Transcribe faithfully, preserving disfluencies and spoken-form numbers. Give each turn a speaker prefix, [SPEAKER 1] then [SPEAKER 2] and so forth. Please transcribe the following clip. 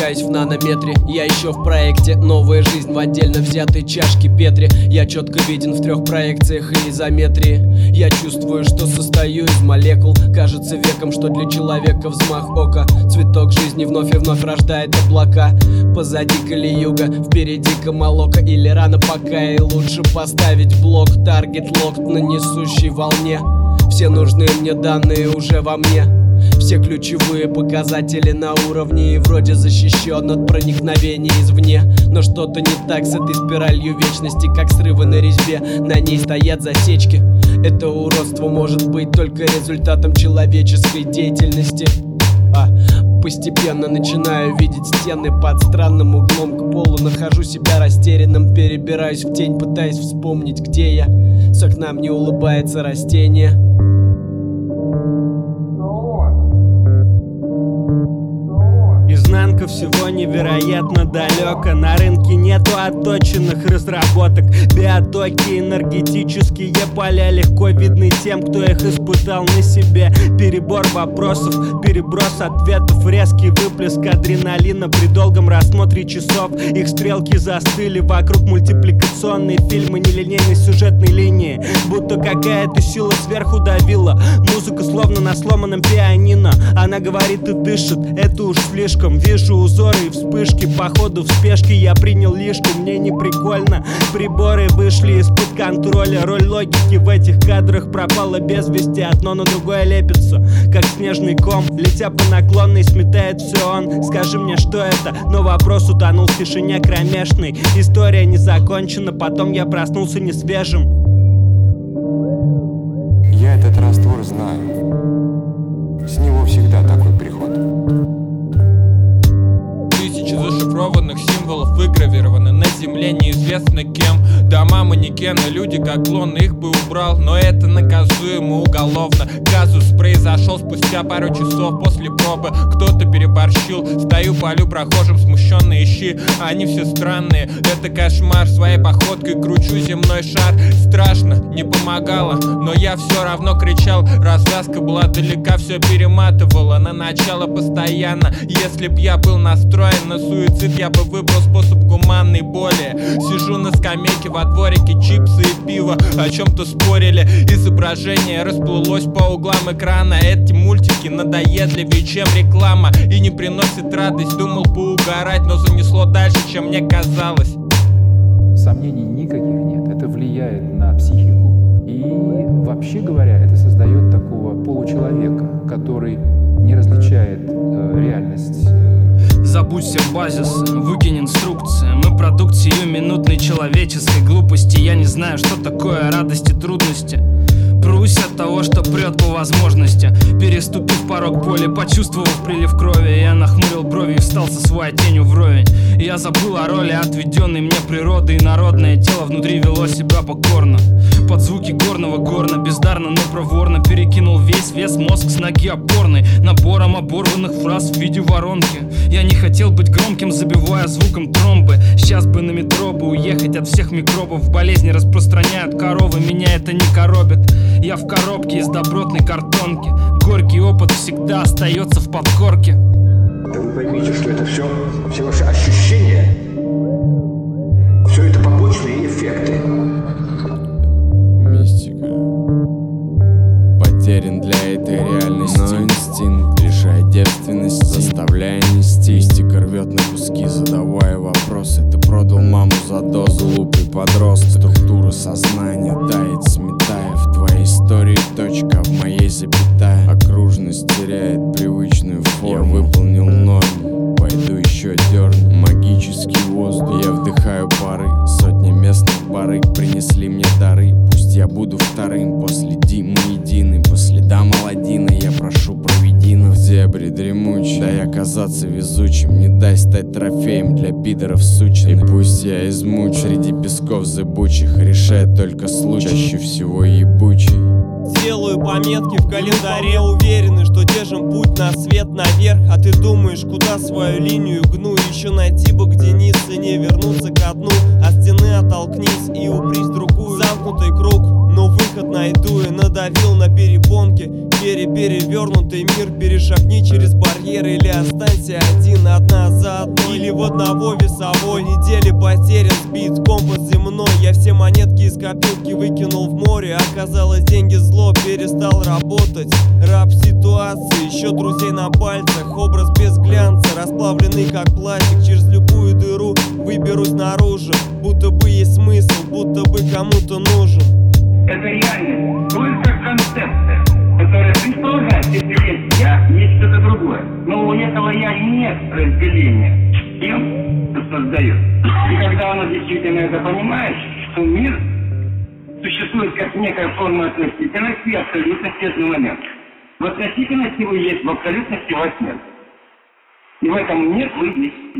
[SPEAKER 1] продвигаюсь в нанометре. Я еще в проекте «Новая жизнь» в отдельно взятой чашке Петри. Я четко виден в трех проекциях и изометрии. Я чувствую, что состою из молекул. Кажется веком, что для человека взмах ока. Цветок жизни вновь и вновь рождает облака. Позади калиюга, впереди камалока. Или рано пока, и лучше поставить блок. Таргет локт на несущей волне. Все нужные мне данные уже во мне. Все ключевые показатели на уровне. И вроде защищен от проникновений извне. Но что-то не так с этой спиралью вечности. Как срывы на резьбе, на ней стоят засечки. Это уродство может быть только результатом человеческой деятельности. А постепенно начинаю видеть стены под странным углом к полу. Нахожу себя растерянным, перебираюсь в тень, пытаясь вспомнить, где я. С окна мне улыбается растение.
[SPEAKER 2] Изнанка всего невероятно далека. На рынке нету отточенных разработок. Биотоки, энергетические поля легко видны тем, кто их испытал на себе. Перебор вопросов, переброс ответов, резкий выплеск адреналина при долгом рассмотре часов. Их стрелки застыли вокруг мультипликационной фильмы нелинейной сюжетной линии. Будто какая-то сила сверху давила. Музыка словно на сломанном пианино. Она говорит и дышит, это уж слишком. Вижу узоры и вспышки, походу в спешке я принял лишку, мне не прикольно. Приборы вышли из-под контроля, роль логики в этих кадрах пропала без вести. Одно на другое лепится, как снежный ком, летя по наклонной, сметает все он. Скажи мне, что это? Но вопрос утонул в тишине кромешной. История не закончена, потом я проснулся несвежим.
[SPEAKER 3] Я этот раствор знаю. С него всегда такой приход.
[SPEAKER 4] Зашифрованных символов выгравированы на земле неизвестно кем. Дома, манекены, люди как клоны, их бы убрал, но это наказуемо уголовно. Казус произошел спустя пару часов после пробы. Кто-то переборщил, стою, полю прохожим, смущенно ищи. Они все странные, это кошмар. Своей походкой кручу земной шар. Страшно, не помогало, но я все равно кричал. Развязка была далека, все перематывало на начало постоянно. Если б я был настроен на суицид, я бы выбрал способ гуманной боли. Сижу на скамейке во дворике, чипсы и пиво о чем-то спорили. Изображение расплылось по углам экрана. Эти мультики надоедливее, чем реклама, и не приносит радость. Думал поугарать, но занесло дальше, чем мне казалось.
[SPEAKER 5] Сомнений никаких нет. Это влияет на психику. И вообще говоря, это создает такого получеловека, который не различает э, реальность.
[SPEAKER 6] Забудь все базисы, выкинь инструкции. Мы продукт сиюминутной человеческой глупости. Я не знаю, что такое радость и трудности. Прусь от того, что прет по возможности. Переступив порог поля, почувствовав прилив крови, я нахмурил брови и встал со своей тенью вровень. Я забыл о роли отведенной мне природы, и народное тело внутри вело себя покорно. Под звуки горного горна, бездарно, но проворно перекинул весь вес мозг с ноги опорной, набором оборванных фраз в виде воронки. Я не хотел быть громким, забивая звуком тромбы. Сейчас бы на метро бы уехать от всех микробов. Болезни распространяют коровы, меня это не коробит. Я в коробке из добротной картонки. Горький опыт всегда остается в подкорке.
[SPEAKER 7] Да вы поймите, что это все, все ваши ощущения, все это побочные эффекты.
[SPEAKER 8] Мистика. Потерян для этой реальности, но инстинкт лишает девственности, заставляя нести. Мистика рвет на куски, задавая вопросы. Ты продал маму за дозу, глупый подросток. Структура сознания тает, сметая. В твоей истории точка, в моей запятая. Окружность теряет привычную форму. Я выполнил норму, пойду еще дерну. Магический воздух, я вдыхаю пары. Сотни местных барыг принесли мне дары. Пусть я буду вторым после Димы единый. По следам Аладдина я прошу провидина. В дебри дремучий, дай оказаться везучим. Не дай стать трофеем для пидоров сучин. И пусть я измучу среди песков зыбучих. Решает только случай, чаще всего ебучий.
[SPEAKER 9] Делаю пометки в календаре, уверены, что держим путь на свет наверх. А ты думаешь, куда свою линию гну? Еще найти бы где низ и не вернуться ко дну. От стены оттолкнись и упрись в другую. Замкнутый круг, но выход выход найду и надавил на перепонки. Переперевернутый мир, перешагни через барьер или останься один, одна за одной. Или в одного весовой недели потерян, сбит компас земной. Я все монетки из копилки выкинул в море. Оказалось, деньги зло, перестал работать. Раб ситуации, еще друзей на пальцах. Образ без глянца, расплавленный как пластик. Через любую дыру выберусь наружу. Будто бы есть смысл, будто бы кому-то нужен.
[SPEAKER 10] Это реальность, только концепция, которая предполагает, если есть я, есть что-то другое. Но у этого я нет разделения с тем, кто создает. И когда оно действительно это понимаешь, что мир существует как некая форма относительности и абсолютности одновременно. В относительности вы есть, в абсолютности вас нет. И в этом нет вы есть.